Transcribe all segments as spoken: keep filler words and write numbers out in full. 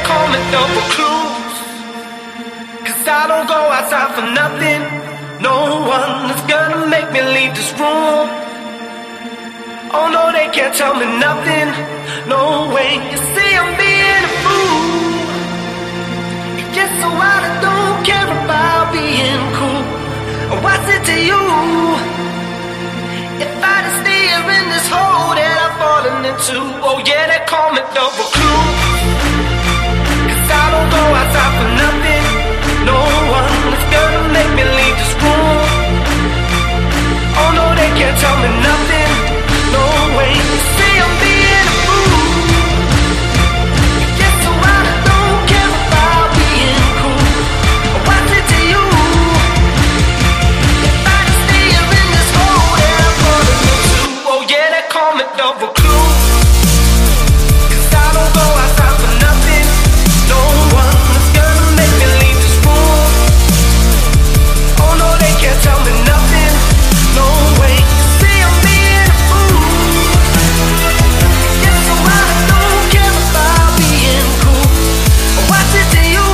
call me double clues. Cause I don't go outside for nothing. No one is gonna make me leave this room. Oh no, they can't tell me nothing. No way, you see I'm being a fool. It gets so wild, I don't care about being cool. What's it to you? If I just stay here in this hole that I've fallen into. Oh yeah, they call me double clues. Cause I don't go outside for nothing. No one is gonna make me leave this room. Oh no, they can't tell me nothing. No way, you see I'm being a fool. It gets so wild, I don't care about being cool. What's it to you? If I just stay here in this hole that I'm falling into. Oh yeah, they call me double clues. Cause I don't go outside for nothing. No one is gonna make me leave this room. Oh no, they can't tell me nothing. No way, you see I'm being a fool. It gets so wild, I don't care about being cool. What's it to you?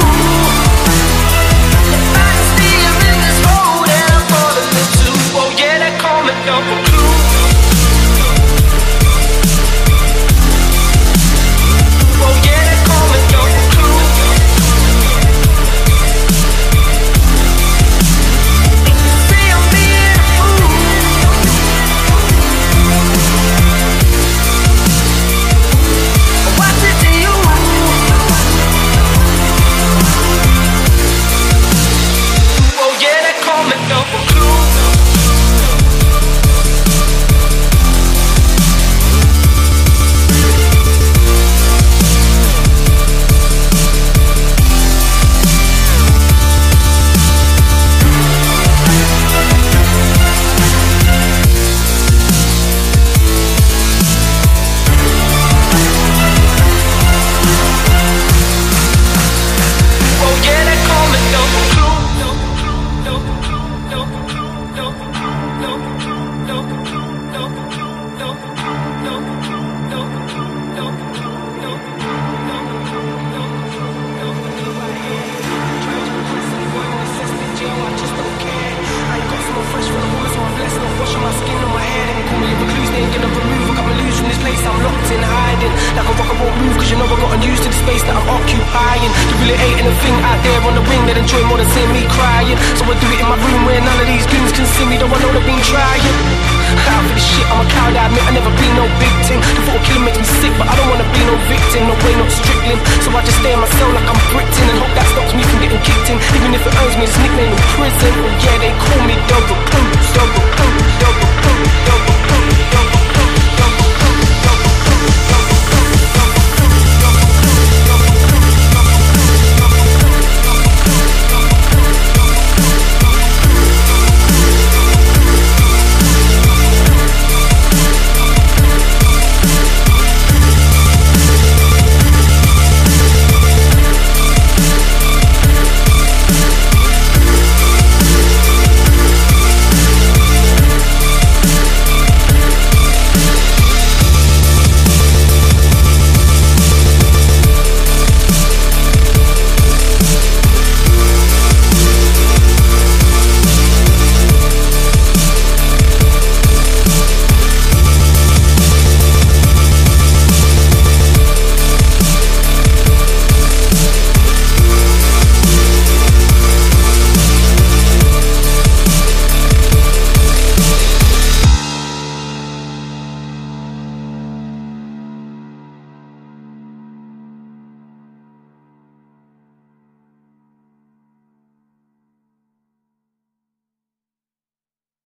If I just stay here in this hole that I'm falling into. Oh yeah, they call me double clues. Oh yeah, they call me double clues. You see I'm being a fool. What's it to you? Oh yeah, they call me double clues. Oh yeah, they call me double clues. Like a rock, I won't move, cause you know I got unused to the space that I'm occupying. There really ain't anything out there on the wing that enjoy more than seeing me crying. So I do it in my room where none of these goons can see me, though I know they've been trying. Out for this shit, I'm a coward, I admit I never been no victim. The thought of killing makes me sick, but I don't wanna be no victim. No way, not strickling. So I just stay in my cell like I'm bricked in, and hope that stops me from getting kicked in. Even if it earns me this nickname in prison. Oh yeah, they call me double clue.